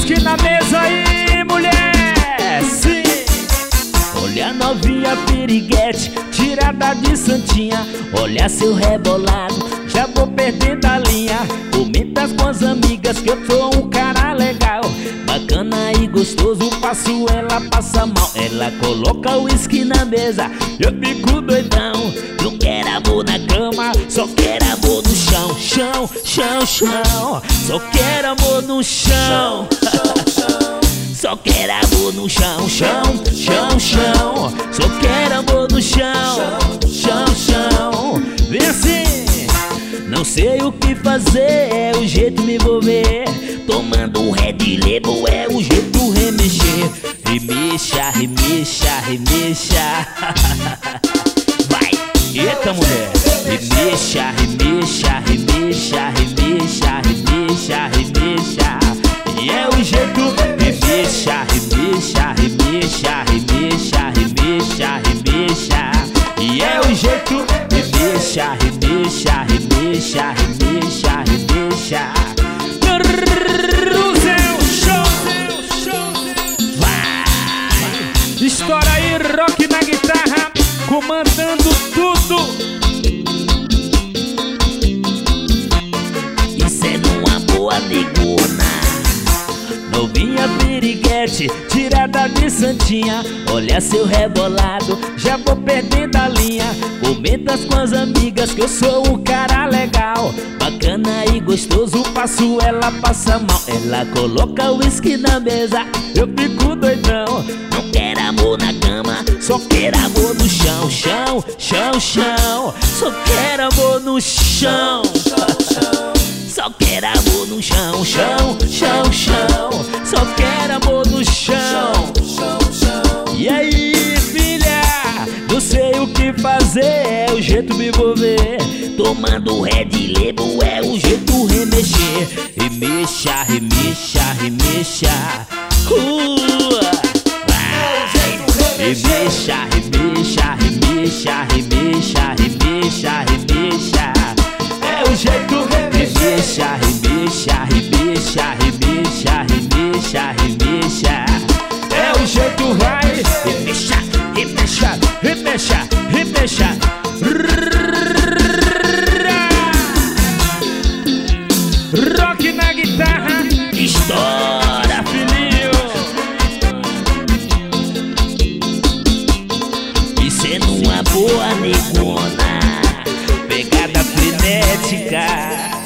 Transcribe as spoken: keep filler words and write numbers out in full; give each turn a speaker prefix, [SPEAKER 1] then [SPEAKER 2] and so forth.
[SPEAKER 1] uísque na mesa aí, mulher. Sim.
[SPEAKER 2] Olha a novinha piriguete, tirada de santinha. Olha seu rebolado, já vou perdendo a linha. Comenta com as amigas que eu sou um cara legal, bacana e gostoso, faço ela passar mal. Ela coloca o uísque na mesa, eu fico doidão. Não quero amor na cama, só quero amor no chão. Chão, chão, chão, só quero amor no chão. Só quero amor no chão, chão, chão, chão. Só quero amor no chão, chão, chão. Vem assim. Não sei o que fazer, é o jeito me envolver. Tomando um Red Label é o jeito remexer. Remexa, remexa, remexa. Vai, eita mulher. Remexa, remexa, remexa, remexa, remexa, remexa. E é o jeito. Remexa, remexa, remexa, remexa, remexa, remexa. E é o jeito. Remexa, remexa, remexa, remexa, remexa.
[SPEAKER 1] No seu show.
[SPEAKER 2] Vai.
[SPEAKER 1] Estoura aí, rock na guitarra, comandando tudo.
[SPEAKER 2] Isso é numa boa negona. Novinha piriguete, tirada de santinha. Olha seu rebolado, já vou perdendo a linha. Comenta com as amigas que eu sou um cara legal, bacana e gostoso, faço ela passar mal. Ela coloca o uísque na mesa, eu fico doidão. Não quero amor na cama, só quero amor no chão. Chão, chão, chão, só quero amor no chão. Só quero amor no chão, chão, chão, chão. Só quero amor no chão. E aí, filha, não sei o que fazer, é o jeito me envolver. Tomando Red Label é o jeito remexer. Remexa, remexa, remexa. Uh, vai. Remexa, remexa, remexa, remexa, remexa, remexa. É o jeito. Remexa, remexa, remexa, remexa, remexa, remexa.
[SPEAKER 1] É o jeito, vai.
[SPEAKER 2] Remexa, remexa, remexa, remexa.
[SPEAKER 1] Rock na guitarra,
[SPEAKER 2] Estoura,
[SPEAKER 1] filhinho.
[SPEAKER 2] Isso é numa boa negona, pegada frenética.